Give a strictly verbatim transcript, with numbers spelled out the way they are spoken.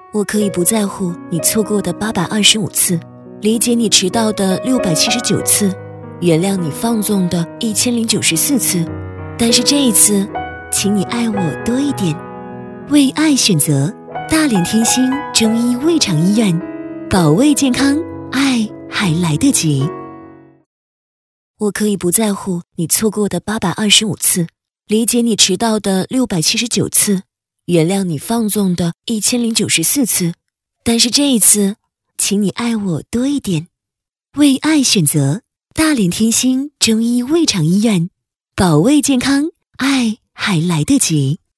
我可以不在乎你错过的八百二十五次，理解你迟到的六百七十九次，原谅你放纵的一千零九十四次，但是这一次，请你爱我多一点。为爱选择，大连天星中医胃肠医院，保卫健康，爱还来得及。我可以不在乎你错过的八百二十五次，理解你迟到的六百七十九次，原谅你放纵的一千零九十四次，但是这一次，请你爱我多一点。为爱选择，大连天星中医胃肠医院，保卫健康，爱还来得及。